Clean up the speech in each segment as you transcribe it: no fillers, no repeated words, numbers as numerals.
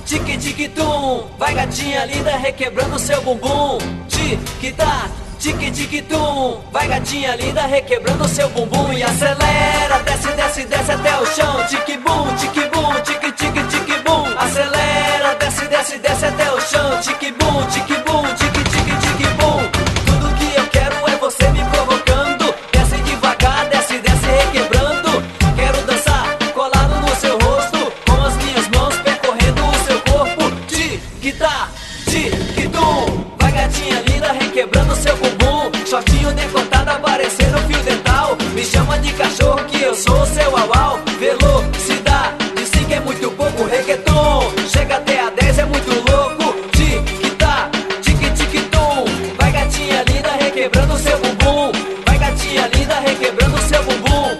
tique-tique-tum, vai gatinha linda requebrando seu bumbum. Tic-tac, tique-tique-tum, vai gatinha linda requebrando seu bumbum. E acelera, desce, desce, desce até o chão. Tique-bum, tique-bum, tique-tique-tique-bum. Acelera, desce, desce, desce até o chão. Tique-bum, tique-bum, tique-tique-tique-bum. Tudo que eu quero é você me provocando. Desce devagar, desce, desce requebrando. Quero dançar colado no seu rosto, com as minhas mãos percorrendo o seu corpo. Tic-tac, tic-tum, vai gatinha linda requebrando seu bumbum. Shortinho decotado aparecendo fio dental. Me chama de cachorro que eu sou seu au-au. Velocidade de 5 é muito pouco, reggaeton. Chega até a 10 é muito louco. Tic-tac, tic-tic-tum, vai gatinha linda requebrando seu bumbum. Vai gatinha linda requebrando seu bumbum.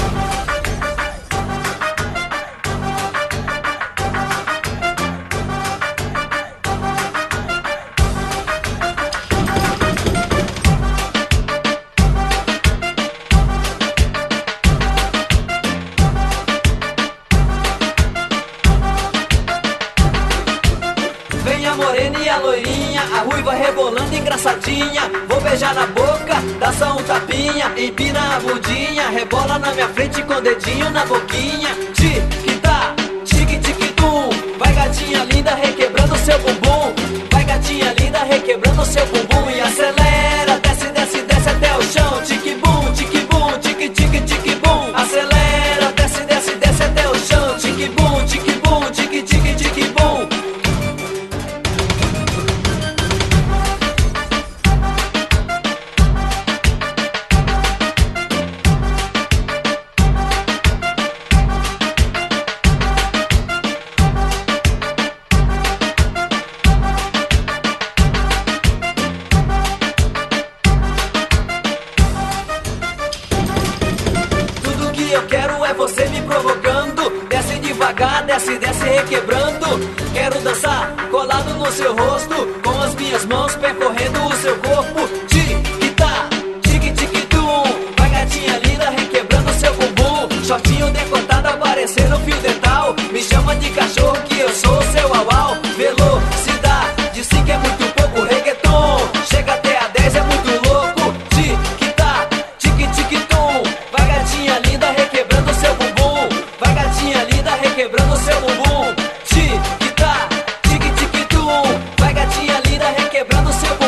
Vem a morena e a loirinha, a ruiva rebolando engraçadinha. Vou beijar na boca, dá só um tapinha. Empina a bundinha, rebola na minha frente com o dedinho na boquinha. Tic-tac, tic-tic-tum, vai gatinha linda requebrando seu bumbum. Vai gatinha linda requebrando seu bumbum. E acelera, desce, desce, desce até o chão. Tic-bum, tic-bum, tic-tic-tic-bum. Acelera, desce, desce, desce até o chão. Tic-bum, tic-bum, tic-tic-tic-bum. Tudo que eu quero é você me provocando. Desce devagar, desce, desce requebrando. Quero dançar colado no seu rosto, com as minhas mãos percorrendo o seu corpo. Tic-tac, tic-tic-tum, vai gatinha linda requebrando seu bumbum. Shortinho decotado aparecendo fio dental. Me chama de cachorro que eu sou seu au-au. Velocidade de 5 é muito pouco, reggaeton. Chega até a 10 é muito louco. Tic-tac, tic-tic-tum, vai gatinha linda requebrando seu bumbum. Vai gatinha linda requebrando seu bumbum. Tic-tac, tic-tic-tum, vai gatinha linda requebrando seu bumbum.